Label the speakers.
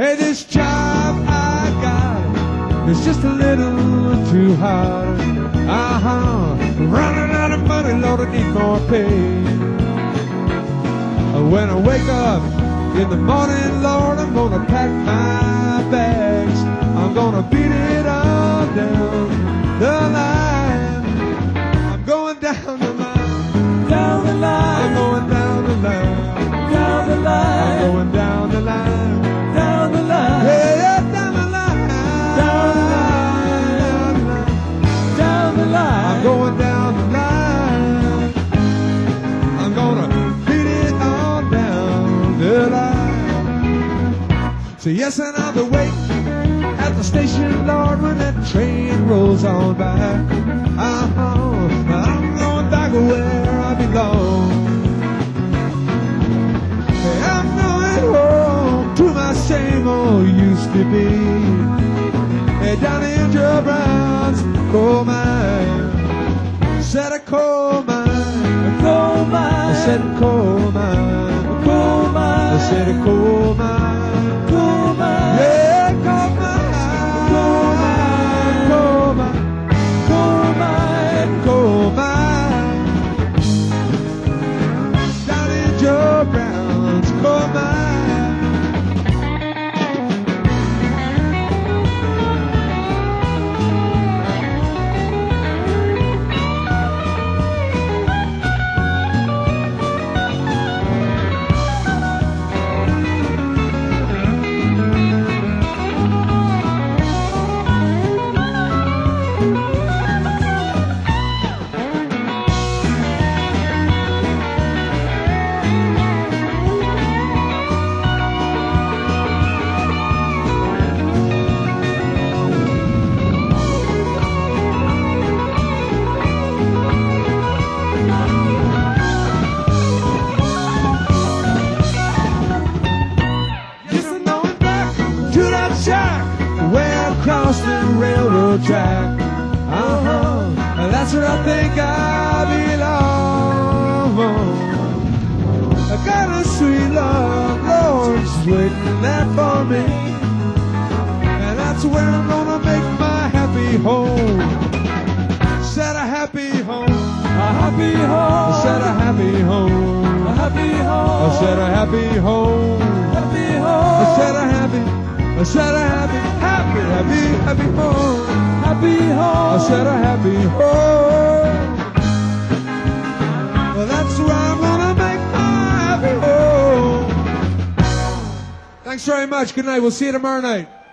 Speaker 1: Hey, this job I got is just a little too hard. Running out of money, Lord, I need more pay. When I wake up in the morning, Lord, I'm gonna pack my bags. I'm gonna beat it all down the line. I'm going down the line,
Speaker 2: down the line,
Speaker 1: I'm going down the line,
Speaker 2: down the line,
Speaker 1: I'm going down the line,
Speaker 2: down the line,
Speaker 1: yeah, down the line,
Speaker 2: down the line, down the line.
Speaker 1: I'm going down the line. I'm gonna beat it all down the line. So yes, and I'll be waiting at the station, Lord, when that train rolls on by. I'm going back where I belong. Hey, I'm going home to my same old used to be. Hey, down in Joe Brown's coal mine. Said a coal mine,
Speaker 2: Coal mine,
Speaker 1: I said a coal mine,
Speaker 2: coal mine,
Speaker 1: I said a coal mine,
Speaker 2: coal mine,
Speaker 1: yeah, coal mine,
Speaker 2: coal mine,
Speaker 1: coal mine,
Speaker 2: coal mine,
Speaker 1: coal mine, down in Joe Brown's coal mine. Way across the railroad track. That's where I think I belong. I got a sweet love, Lord, just waiting there for me. And that's where I'm gonna make my happy home. Said a happy home,
Speaker 2: a happy home,
Speaker 1: said a happy home,
Speaker 2: a happy home,
Speaker 1: I said a happy home,
Speaker 2: happy home,
Speaker 1: I said a happy, I said a happy, happy, happy, happy home.
Speaker 2: happy home.
Speaker 1: I said a happy home. Well, that's where I'm gonna make my happy home. Thanks very much. Good night. We'll see you tomorrow night.